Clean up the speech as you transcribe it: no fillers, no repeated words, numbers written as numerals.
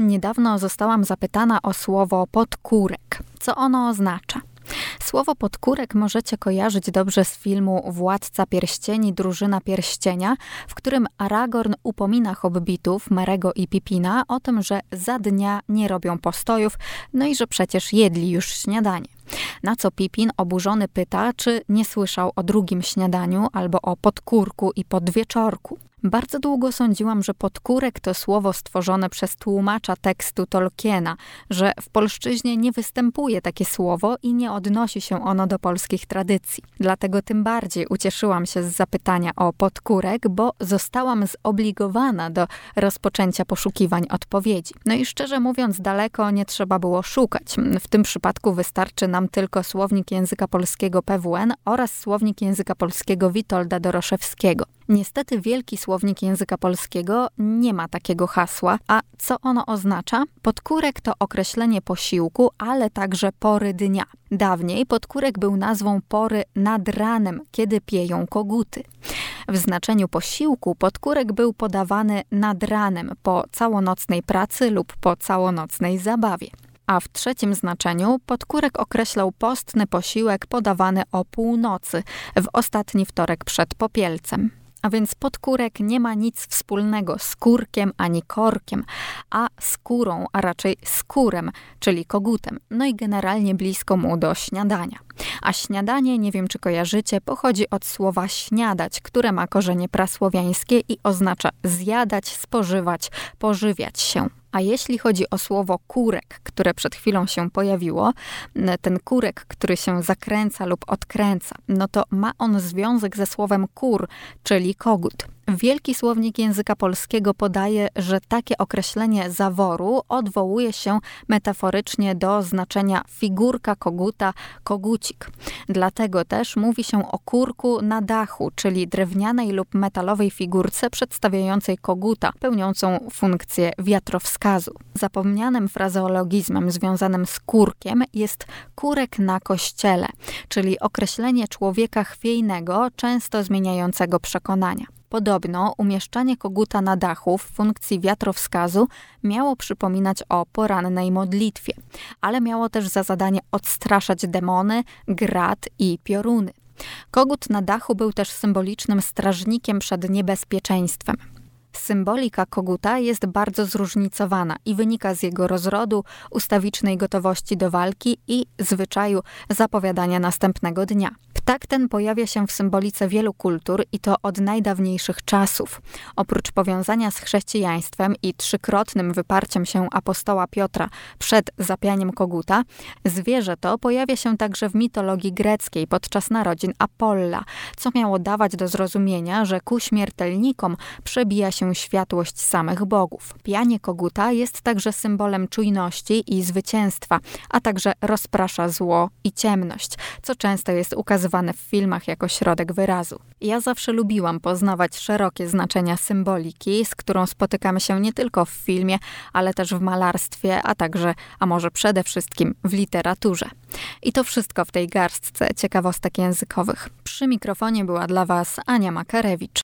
Niedawno zostałam zapytana o słowo podkórek. Co ono oznacza? Słowo podkórek możecie kojarzyć dobrze z filmu Władca Pierścieni, Drużyna Pierścienia, w którym Aragorn upomina hobbitów, Merego i Pippina o tym, że za dnia nie robią postojów, no i że przecież jedli już śniadanie. Na co Pippin oburzony pyta, czy nie słyszał o drugim śniadaniu albo o podkórku i podwieczorku. Bardzo długo sądziłam, że podkórek to słowo stworzone przez tłumacza tekstu Tolkiena, że w polszczyźnie nie występuje takie słowo i nie odnosi się ono do polskich tradycji. Dlatego tym bardziej ucieszyłam się z zapytania o podkórek, bo zostałam zobligowana do rozpoczęcia poszukiwań odpowiedzi. No i szczerze mówiąc, daleko nie trzeba było szukać. W tym przypadku wystarczy nam tylko słownik języka polskiego PWN oraz słownik języka polskiego Witolda Doroszewskiego. Niestety wielki słownik języka polskiego nie ma takiego hasła, a co ono oznacza? Podkórek to określenie posiłku, ale także pory dnia. Dawniej podkórek był nazwą pory nad ranem, kiedy pieją koguty. W znaczeniu posiłku podkórek był podawany nad ranem po całonocnej pracy lub po całonocnej zabawie. A w trzecim znaczeniu podkórek określał postny posiłek podawany o północy, w ostatni wtorek przed popielcem. A więc podkórek nie ma nic wspólnego z kurkiem ani korkiem, a skórą, a raczej skórem, czyli kogutem. No i generalnie blisko mu do śniadania. A śniadanie, nie wiem czy kojarzycie, pochodzi od słowa śniadać, które ma korzenie prasłowiańskie i oznacza zjadać, spożywać, pożywiać się. A jeśli chodzi o słowo kurek, które przed chwilą się pojawiło, ten kurek, który się zakręca lub odkręca, no to ma on związek ze słowem kur, czyli kogut. Wielki słownik języka polskiego podaje, że takie określenie zaworu odwołuje się metaforycznie do znaczenia figurka koguta, kogucik. Dlatego też mówi się o kurku na dachu, czyli drewnianej lub metalowej figurce przedstawiającej koguta, pełniącą funkcję wiatrowskazu. Zapomnianym frazeologizmem związanym z kurkiem jest kurek na kościele, czyli określenie człowieka chwiejnego, często zmieniającego przekonania. Podobno umieszczanie koguta na dachu w funkcji wiatrowskazu miało przypominać o porannej modlitwie, ale miało też za zadanie odstraszać demony, grad i pioruny. Kogut na dachu był też symbolicznym strażnikiem przed niebezpieczeństwem. Symbolika koguta jest bardzo zróżnicowana i wynika z jego rozrodu, ustawicznej gotowości do walki i zwyczaju zapowiadania następnego dnia. Ptak ten pojawia się w symbolice wielu kultur i to od najdawniejszych czasów. Oprócz powiązania z chrześcijaństwem i trzykrotnym wyparciem się apostoła Piotra przed zapianiem koguta, zwierzę to pojawia się także w mitologii greckiej podczas narodzin Apolla, co miało dawać do zrozumienia, że ku śmiertelnikom przebija się światłość samych bogów. Pianie koguta jest także symbolem czujności i zwycięstwa, a także rozprasza zło i ciemność, co często jest ukazywane w filmach jako środek wyrazu. Ja zawsze lubiłam poznawać szerokie znaczenia symboliki, z którą spotykamy się nie tylko w filmie, ale też w malarstwie, a także, a może przede wszystkim w literaturze. I to wszystko w tej garstce ciekawostek językowych. Przy mikrofonie była dla Was Ania Makarewicz.